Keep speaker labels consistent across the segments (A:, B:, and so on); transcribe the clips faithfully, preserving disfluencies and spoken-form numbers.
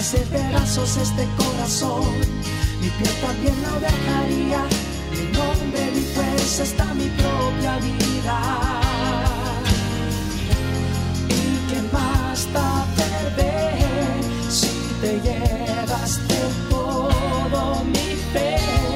A: dejas en pedazos este corazón, mi piel también lo dejaría. Mi nombre, mi fuerza, está mi propia vida. ¿Y qué más da perder si te llevas de todo mi fe?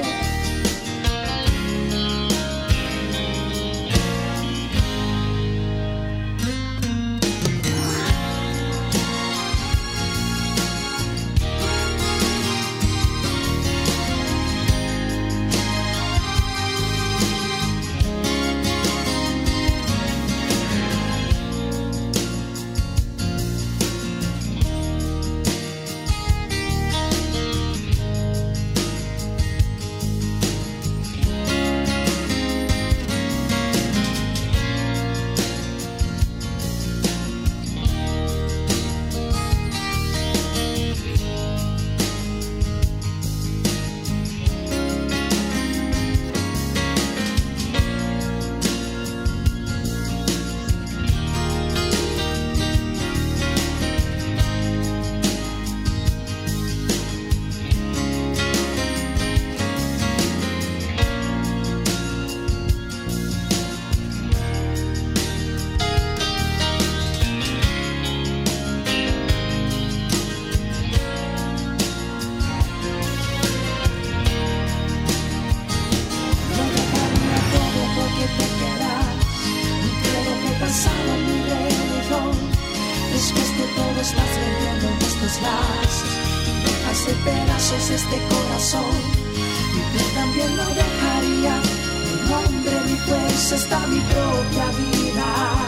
A: Este corazón, mi piel también lo dejaría. Mi nombre, mi fuerza, está mi propia vida.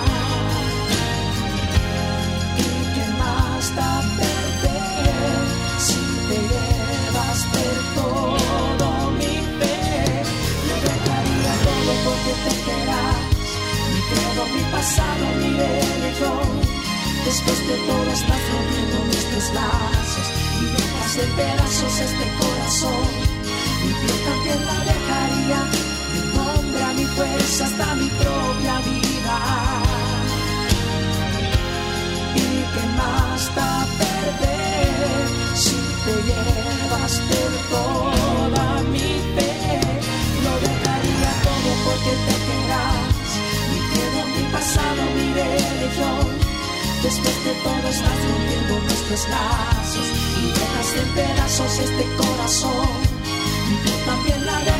A: ¿Y qué más da perder si te llevas de todo mi fe? Lo dejaría todo porque te quedas. Mi credo, mi pasado, mi religión. Después de todo estás rompiendo nuestros lazos y dejas en pedazos este corazón. Mi piel también la dejaría. Mi nombre, mi fuerza, hasta mi propia vida. ¿Y qué más da perder si te llevas de toda mi fe? Lo dejaría todo porque te quedas. Mi credo, mi pasado, mi religión. Después de todo estás rompiendo nuestros lazos y dejas en pedazos este corazón. Y yo también la dejo.